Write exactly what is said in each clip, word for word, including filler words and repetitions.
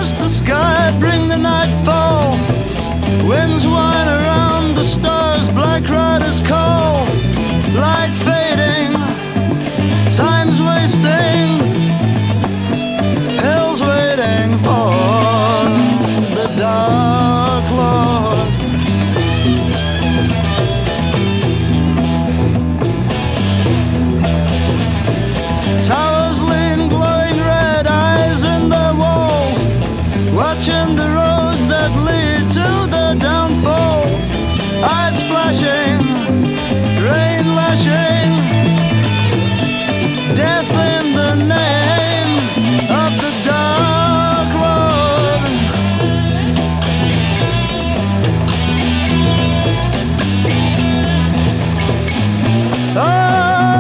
pierce the sky, bring the nightfall. Winds whine around the stars, black riders call. Light fading, time's wasting, hell's waiting for the Dark Lord. Towers lean, glowing red eyes in their walls, watching the roads that lead to the downfall. Eyes flashing, rain lashing, death in the name of the Dark Lord. Oh,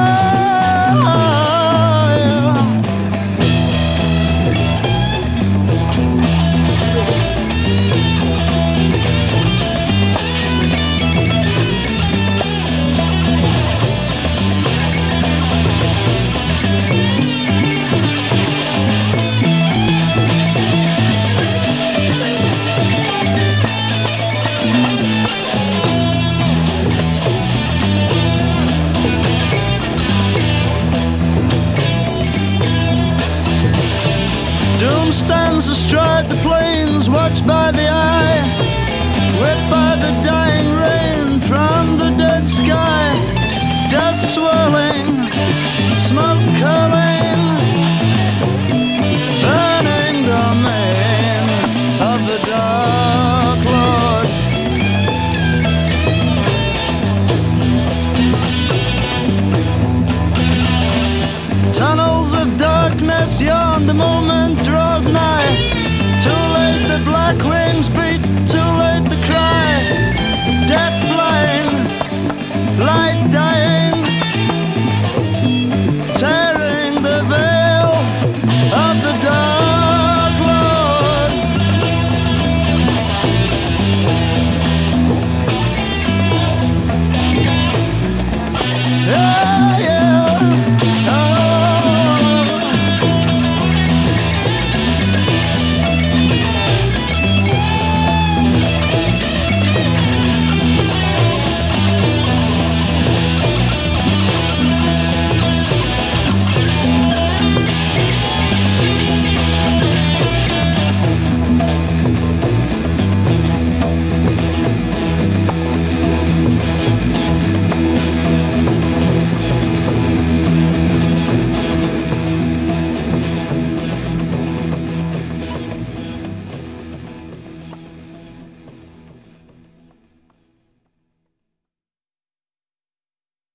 Doom stands astride the plains, watched by the eye, whipped by the dying rain from the dead sky. Dust swirling, smoke curling, burning domain of the Dark Lord. Tunnels of darkness yawn the moment